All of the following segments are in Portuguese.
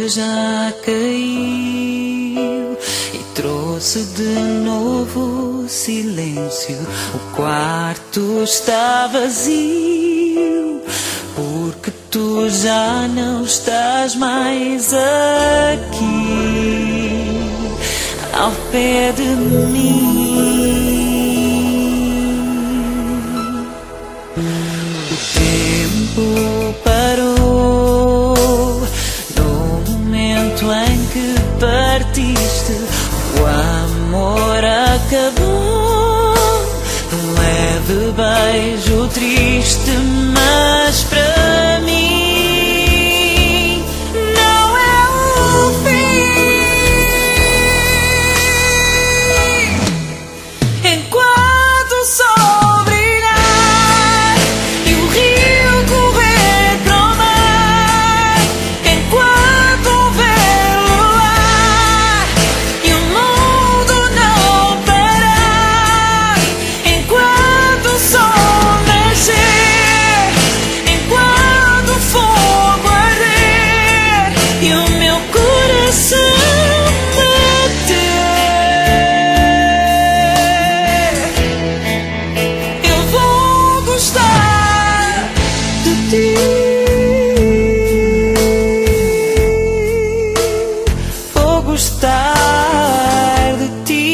que já caiu e trouxe de novo silêncio. O quarto está vazio, porque tu já não estás mais aqui, ao pé de mim. O tempo parou no momento em que partiste. O amor acabou num leve beijo triste, mas para mim não é o fim. Enquanto o sol brilhar e o rio correr para o mar, enquanto houver luar e o mundo não parar, enquanto o sol nascer, enquanto o fogo arder e o meu coração bater, eu vou gostar de ti. Vou gostar de ti.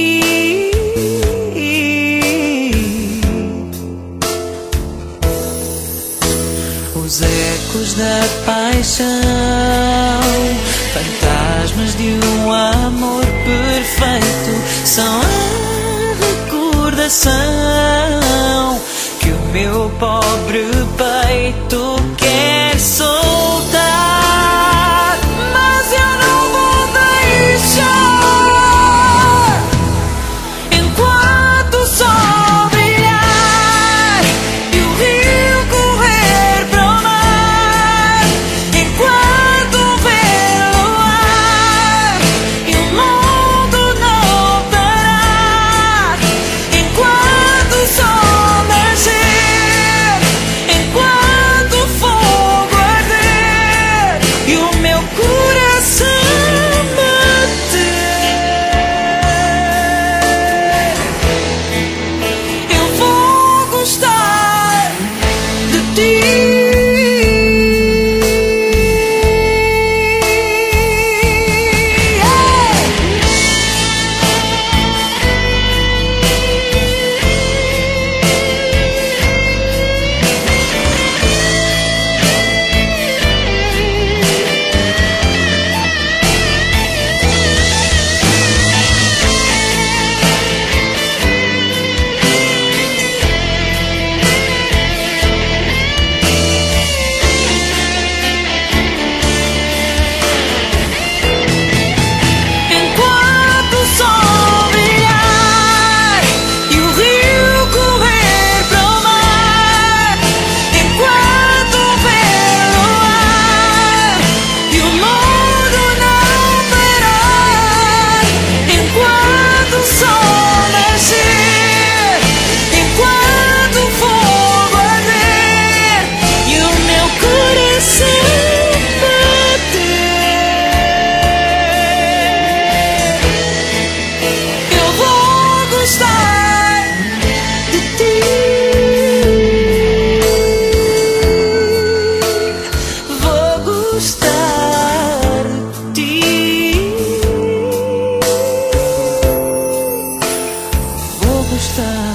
Os ecos da paixão, fantasmas de um amor perfeito, são a recordação que o meu pobre peito quer soltar. Mas eu não vou deixar. Enquanto o sol brilhar e o rio correr para o mar, enquanto houver luar e o mundo não parar, enquanto o sol nascer, enquanto o fogo arder e o meu coração bater, eu vou gostar de ti. Enquanto o sol brilhar e o rio correr para o mar, enquanto houver luar e o mundo não parar, enquanto o sol nascer, enquanto o fogo arder e o meu coração bater, eu vou gostar de ti. Vou gostar de ti. Vou gostar.